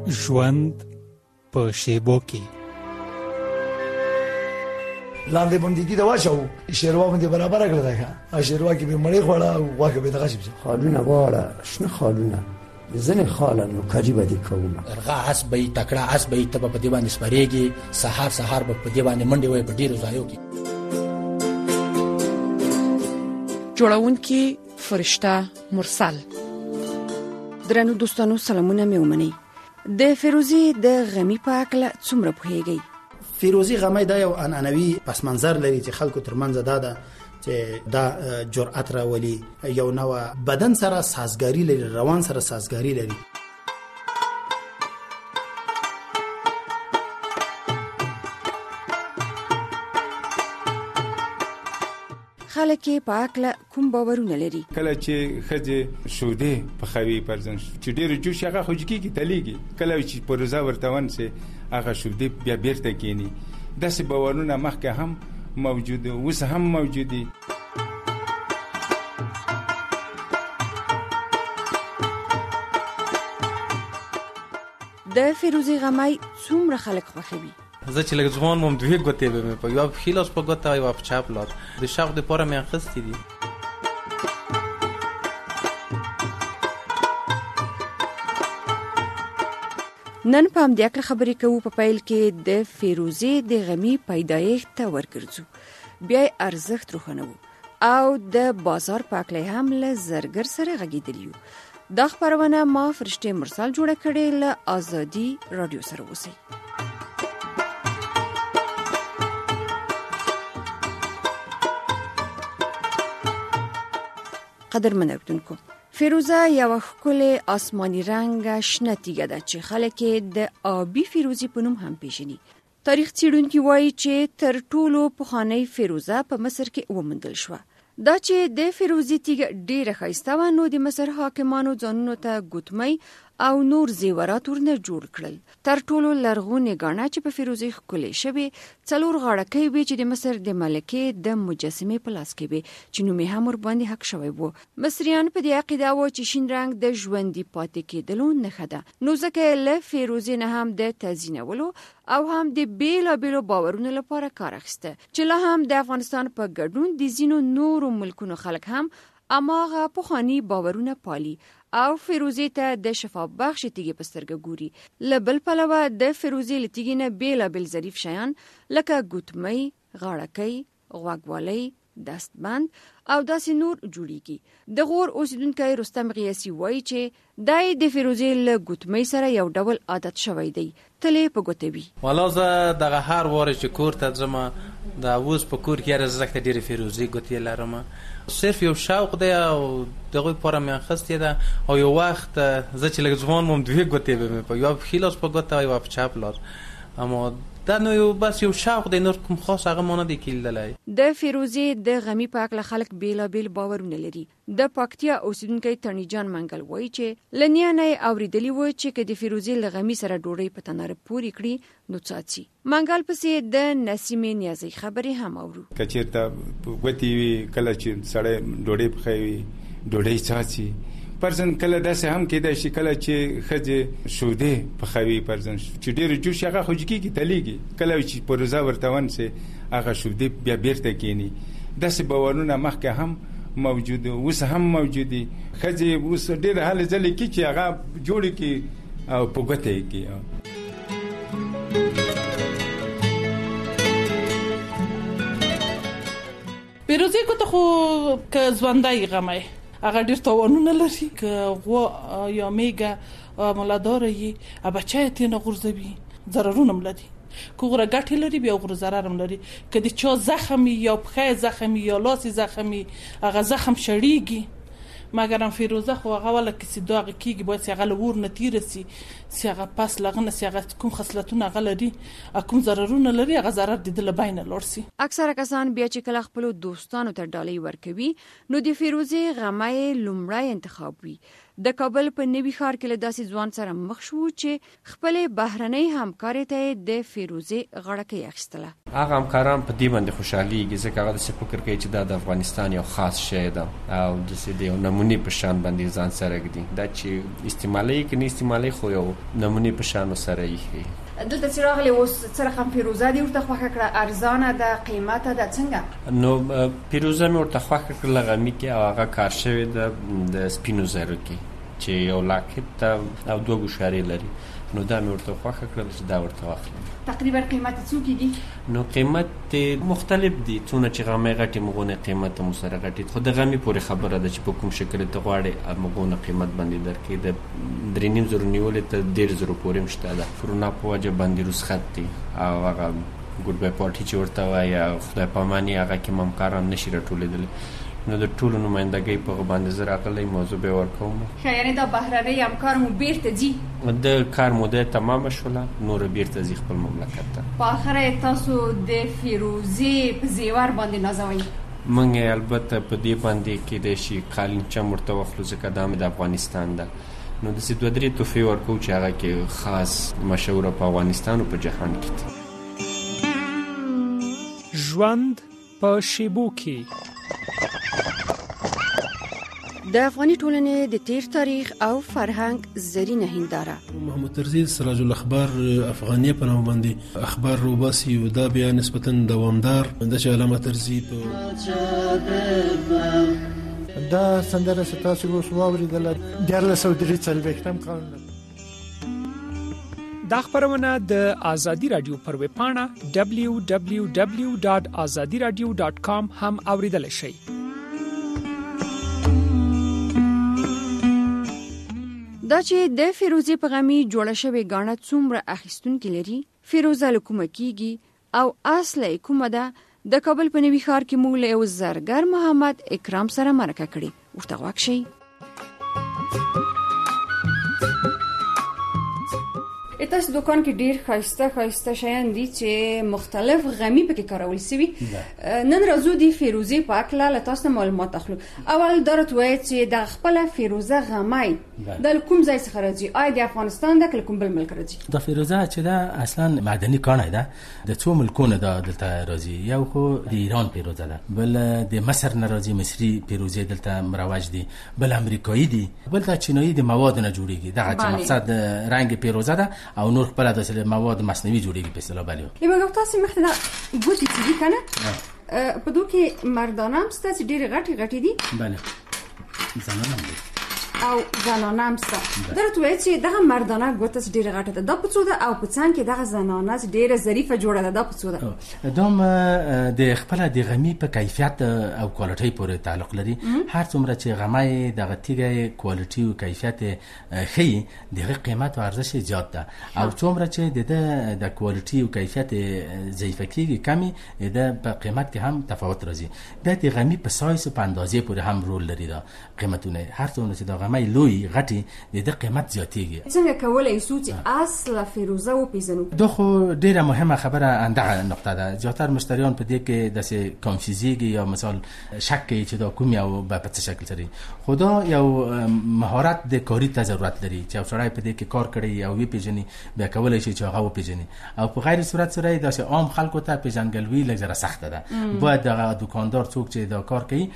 ژوند په شیبو کې لاندې باندې دا واچو شیروا باندې برابر کړل دا شیروا کې به مړې خوړه او واګه به دغه شي خالونه واړه شنه خالونه زنه خاله نو کجیبه دي کومه ارغا اسبې تکړه اسبې ته په دې باندې سپریږي سحر په دې باندې منډي وي په ډیرو ځایو کې جوړونکي فرشته مرسل. درنو دوستانو سلامونه مې ومنئ. د فیروزي د غمی په اړه څومره پوهیږئ؟ فیروزي غمی دا یو عنعنوي پس منظر لري چې خلکو ترمنځ دا چې دا جرأت راولي، یو نوع بدن سره سازګاری لري، روان سره سازګاری لري. خلک په اړه کوم باورونه لري؟ کله چې خځه شوده په خوي پرځن چې ډېر جوش هغه خوځکی کی تلیږي، کله چې پروزا ورتون سي هغه شوده بیا بیرته کینی. داسې باورونه مخکې هم موجوده اوس هم موجودي. د فیروزي غمی څومره خلک خوښوي؟ زه چې لږ ځوان وم دوه ګوتې به مې په یو ښي لاس په ګوته او په چپ لاس د شوق دپاره مې اخیستې دي. نن په همدې اړه خبرې کوو. په پیل کې د فیروزي د غمی پیدایښت ته ورګرځو، بیا یې ارزښت روښانوو او د بازار په اړه هم له زرګر سره غږېدلی یو. دا خپرونه ما فرشته مرسل جوړه کړې. له ازادي رادیو سره اوسئ. قدرمن اوریدونکو، فیروزه یو ښکلی آسماني رنګ شنه تیږه ده چې خلک د آبي فیروزي په نوم هم پیژني. تاریخ څېړونکي وایي چې تر ټولو پخوانۍ فیروزه په مصر کې وموندل شوه. دا چې د فیروزي تیږه ډیره ښایسته وه، نو د مصر حاکمانو ځانونو ته ګوتمۍ او نور زیورات ورنه جوړ کړل. تر ټولو لرغونې ګاڼه چې په فیروزي ښکلې شوې 4 غاړکۍ وې چې د مصر د ملکې د مجسمې په لاس کې وې چې نوم یې هم ورباندې حق شوی و. مصریان په دې عقیده وو چې شین رنګ د ژوندي پاتې کېدلو نښه ده، نو ځکه له فیروزي نه هم د تزیینولو او هم د بیلابیلو باورونو لپاره کار اخیسته چې لا هم د افغانستان په ګډون د ځینو نورو ملکونو خلک هم اماغه پخواني باورونه پالي او فیروزي ته د شفا بخش تیږې په سترګه ګوري. له بل پلوه د فیروزي له تیږې نه بیلابیل ظریف شیان لکه ګوتمۍ، غاړکۍ، غوږوالۍ، دستبند او داسې نور جوړیږي. د غور اوسیدونکی رستم غیاثي وایي چې دای د فیروزي له ګوتمۍ سره یو ډول عادت شوی دی، تلې په ګوتوي. والا زه دغه هر واره چې کور ته ځم د اوس په کور کې رزق ډېر فیروزي ګوتې لرم. صرف یو شوق دی او دغه لپاره مې اخیستې ده. او یو وخت زه چې لږ ځوان وم 2 ګوتې به مې په یو ښي لاس په ګوته او په چپ لاس، اما دا نو یو بس یو شوق دی، نور کوم خاص هغه مانه دی کېدلی. د فیروزي د غمی په اړه خلک بیلابیل باورونه لري. د پکتیا اوسیدونکی تڼي جان منګل وایي چې لنیا نه اوریدلی و چې د فیروزي له غمی سره ډوډۍ په تناره پوري کړي نو څاڅي. منګل پسې د نسیمې نیازي خبرې هم اورو. کچېرته وتی کله چې سړی ډوډۍ پخوي ډوډۍ څاڅي. پرځن کله داسې هم کېدای شي کله چې خځه شوده پخوي پرځن چې ډېر جوش هغه خوځکی کی تلیږي، کله چې پروزا ورتون سي هغه شوده بیا بیرته کینی. داسې باورونه مخکې هم موجوده اوس هم موجودي. خځه اوس ډېر حال ځلې کی چې هغه جوړ کی او پوګته کی. فیروزي کو ته خو ک ځوندای غمه هغه ډیر توانونه لري، که غوا یا میګه مولادار یي بچای ته نه غورځوي، ضررونه ملدي. که غره ګټه لري بیا غره ضرر هم لري. که د چا زخم یا پخې زخم یا لاس زخم هغه زخم شړیږي. مګر فیروزه خو هغه ولا کسي داغ کیږي باید هغه لور نه تیر سي هغه پس لغنه هغه کوم خصلتونه غلري کوم ضررونه لري هغه ضرر د دل بین لور سي. اکثره کسان بیا چې کله خپل دوستانو ته ډالۍ ورکوي نو د فیروزي غمی لومړی انتخاب وي. د کابل په نوي ښار کې له داسې ځوان سره مخ شو چې خپل بهرنۍ همکاري ته د فیروزي غړکې اخیستله. هغه همکاران په دې باندې خوشحاليږي ځکه هغه د فکر کوي چې دا د افغانستان یو خاص شی ده او د یو نمونه نمونې په شان باندې ځان سره ږدي دا چې استعمالي کې نه استعمالي خو یو نمونې په شان سره یې دلته چې راغلی اوس سره هم فیروزه دې ورته خوښه کړه ارزانه ده قیمته ده څنګه نو فیروزه مې ورته خوښه کړله غمي کې او هغه کار شوی د سپینو زرو کې چې یو لاکت او 2 ګوشارې لري نو دا مې ورته خوښه کړل چې دا ورته واخلم تقریبا قیمت څو کېږي نو قیمت مختلف دي څونه چې غمې غټي مغونه قیمت مو سره غټي خو د غمې پورې خبره ده چې په کوم شکل ته غواړي مغونه قیمت باندې درکې د 3.5 نیولې ته 1.5 پورې مشته ده کرونا په وجه باندې رسخت دي او هغه ګډ بای پارټي چې ورته وایي خدای پاماني هغه کې ممکاران نشي راټولېدل نو د ټولو نمائندګۍ په باندې زه راغلی موضوع به ورکوم یعنی دا بهرنی همکار مو بیرته ځي د کار موده تمام شوله نور بیرته ځي خپل مملکت ته په اخر تاسو د فیروزې په زیور باندې نازوئ موږ البته په دې باندې کې د شي قالین چم ورته واخلو ځکه دا د افغانستان ده نو د 2-3 توفي ورکو چې هغه کې خاص مشهور په افغانستان او په جهان کې ژوند په شیبو کې د افغاني ټولنې د تیر تاریخ او فرهنګ زرینه هنداره محمد طرزي سراج الاخبار افغانیه په نوم باندې اخبار روباسي او دا بیا نسبتا دوامدار د علامه طرزي په دا سندره ستاسو اوس واوریدل د 1943 کال دا خبرونه د آزادی رادیو پر ویب پاڼه www.azadiradio.com هم اوریدل شئ دا چې د فیروزې په غمي جوړه شوې غاڼه څومره اخیستونکي لري فیروزه له کومه کیږي او اصله کومه ده د کابل په نوي ښار کې موږ له یو زرګر محمد اکرام سره مرکه کړې ورته غواړم شي تاسو دکان کې ډیر خاصه شیان دي چې مختلف غمي پکې کارول شوی نن راځو دی فیروزې پاک لا تاسو معلومات اخلو اول درته وایي چې د خپل فیروزه غمای د کوم ځای څخه راځي آی د افغانستان د کوم بل ملک راځي د فیروزه چې دا اصلا معدني کانه ده د څو ملکونو دلته راځي یو خو د ایران فیروزه ده بل د مصر نه راځي مصري فیروزه دلته مروج دي بل امریکایي دي بل د چینایي د مواد نه جوړیږي دغه چې مقصد رنگ فیروزه ده او نور خپل د مواد مصنوعي جوړیږي په اصطلاح باندې یمه تاسو مخته دا ګوتې چې کنه په دوه کې مردانه هم ستاسو ډېر غټي دي بله زنانه دي او زنانه هم ستاسو درته وایي چې دغه مردانه ګوتې ډېر غټه ده دا په څو ده او په څنګ کې دغه زنانه ډېر ظریفه جوړه ده دا په څو ده دوم د خپل د غمی په کیفیت او کوالټي پورې تعلق لري هر څومره چې غمای دغه تیګه کوالټي او کیفیت خي دغه قیمت او ارزش زیات ده او څومره چې د کوالټي او کیفیت ضعیفه کیږي کمی د په قیمت کې هم تفاوت راځي د غمی په سایز او په اندازې پورې هم رول لري دا قیمتونه هر څومره چې د غمای لوی غټي د قیمت زیاتیږي څنګه کولای شو چې اصل فیروزه و پیژنو دا خو ډیره مهمه خبره اندغه نقطه ده زیاتره مشتریان په دې کې د کنفیوزیږي یا مثال شک کوي چې دا کوم یو په څه شکل سره خدا یو مهارت د کاری ته ضرورت لري چې سړی په دې کې کار کړي او وی پیژني بیا کولای شي چې هغه و پیژني او په غیر صورت سره د عام خلکو ته پیژنګلوي لږه سخته ده باید د دکاندار څوک چې دا کار کوي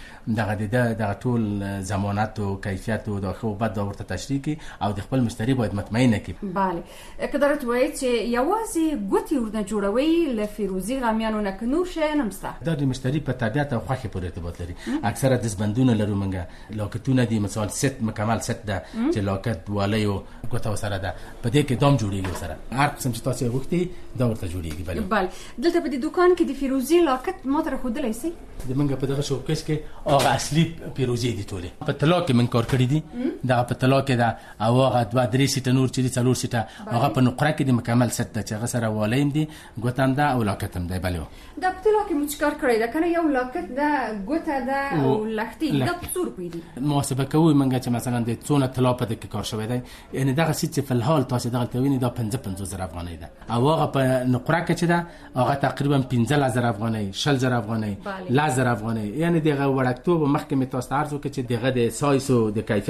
دغه ټول ضمانت او کیفیت او د خو بعد ورته تشریح کی او د خپل مشتری باید مطمئن کی bale کدارت وایي چې یوازې ګوتې ورنه جوړوي ل فیروزي غمیانو نه کنور شي نمسته دا د مشتری په طبيعت او خوخه پورې ارتباط لري اکثره د زبندونه لرو منګه لاکتونه دي مثال ست مکمل ست ده چې لاکت والیو ګوتو سره ده په دې کې دوم جوړیږي سره هر قسم چې تاسو وختي دا ورته جوړیږي bale دلته په دې دکان کې د فیروزي لاکت ماته خودلای شي د منګه په دغه شوکیس کې هغه اصلي فیروزي دي ټوله په طلا کې من کار کړی دي دا په طلا کې دا او هغه 2-3 سیټ نور چې 4 سیټ هغه په نقره کې د مکمل ست چې هغه سره والایم دي ګوتم دا او لاکتم دی بلو دا په طلا کې مچکار کړی دا کنه یو لاکت دا ګوته دا او لختي دا څور پیدي محاسبه کوي منګه چې مثلا د څونه طلا په دې کې کار شوی دی یعنی دا سیټ په الحال تاسو دغه تویني دا 55,000 افغانۍ ده او هغه په نقره کې چې دا هغه تقریبا 15,000 افغانۍ 60,000 افغانۍ 10,000 افغانۍ یعنی دغه وړکتوب مخکې تاسو ارزو کې چې دغه د سایز او د کیفیت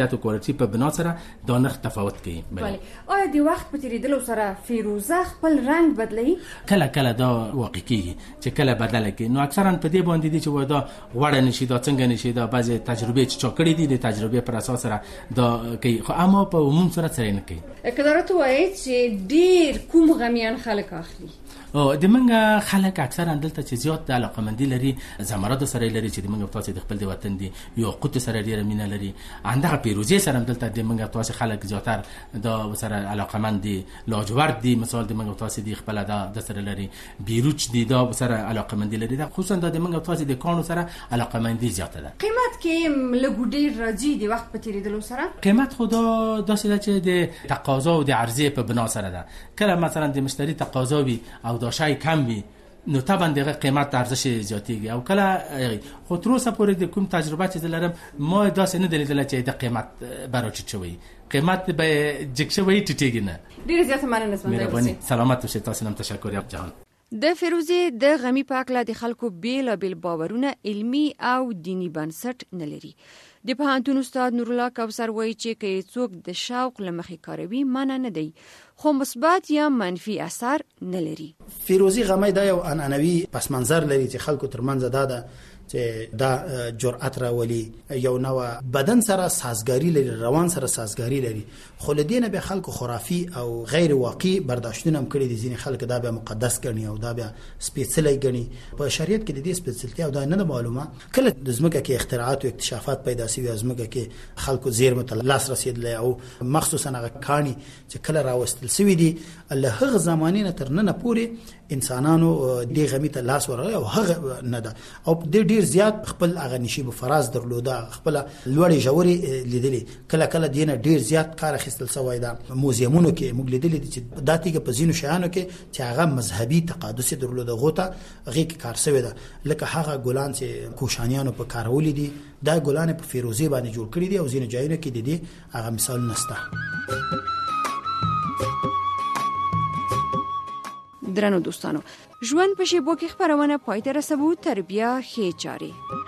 کیفیت او کوالټي په بنا سره دا نرخ تفاوت کوي. بله آیا د وخت په تیریدلو سره فیروزه خپل رنگ بدلوي؟ کله دا واقع کیږي چې کله بدله کی. نو اکثرا په دې باندې دي چې ودا وړه نشي دا څنګه نشي دا بعضی تجربه چې چا کړې دي د تجربه پر اساس سره دا کوي، خو اما په عموم سره نه کوي. کدارته وایي چې ډیر کوم غمیان خلک اخلي؟ او د منګه خلک اکثرا دلته چې زیات د علاقمندي لري زمرد سره لري چې د منګه تاسو د خپل د وطن دي یو قوت سره ډیره مینه لري. انده پیروزي سره دلته د منګه تاسو خلک زیاتر دا سره علاقمند دي. لاجورد دي مثال د منګه تاسو د خپل د سره لري. بیروچ دي دا سره علاقمندي لري. دا خصوصا د منګه تاسو د کانو سره علاقمندي زیاته ده. قیمت کې لګوډیر راځي د وخت په تیریدلو سره؟ قیمت خدا داسې ده چې د تقاضا او د عرضه په بنا سره ده. کله مثلا د مشتری تقاضا وي او دا شای کم وي نو طبعا دغه قیمت ارزش زیاتیږي. او کله خو تر اوسه پورې د کوم تجربه چې لرم ما داسې نه لیدل چې د قیمت براچ چوي قیمت به جګ شوی ټیټیږي نه. ډیر زیات مننه. سلامت اوسئ. تاسو نن تشکر یا جهان. د فیروزه د غمی په اړه د خلکو بیل باورونه علمی او دینی بنسټ نه لري. د پوهنتون استاد نور الله کوثر وایي چې که څوک د شوق لمخې کاروي منع نه دی، خو مثبت یا منفي اثر نه لري. فیروزی غمی دا یو عنعنوي پس منظر لري چې خلکو ترمنځ دا چې دا جرأت راولي، یو نو بدن سره سازګاری لري، روان سره سازګاری لري. خو لدینه به خلکو خرافي او غیر واقعي برداشتونه هم کړی دي. ځینې خلک دا به مقدس ګڼي او دا به سپېڅلی ګڼي. په شریعت کې د دې سپېڅلتیا او دا نه معلومه. کله د ځمکه کې اختراعات او اکتشافات پیدا شوي، ځمکه کې خلکو زیرمه ته لاس رسیدلی او مخصوصا هغه کانی چې کله راوستل شوي دي له هغه زمانې نه تر نن پورې انسانانو دې غمی ته لاس ورغلی او هغه نه ده. او د ډیر زیات خپل هغه نشیب فراز درلوده، خپل لوړې ژورې لیدلې. کله دینه ډیر زیات کار اخیستل شوی ده. موزیمونو کې موږ لیدلې چې داتیګه په ځینو شیانو کې چې هغه مذهبي تقدس درلوده غوته هغه کې کار شوی ده. لکه هغه ګلان چې کوشانیانو په کارولې دي، دا ګلان په فیروزي باندې جوړ کړي دي او ځینو ځایونو کې د دې هغه مثال نشته. درنو دوستانو، ژوند په شیبو کې خبرونه پای ته رسوو. تر بیا ښې چارې.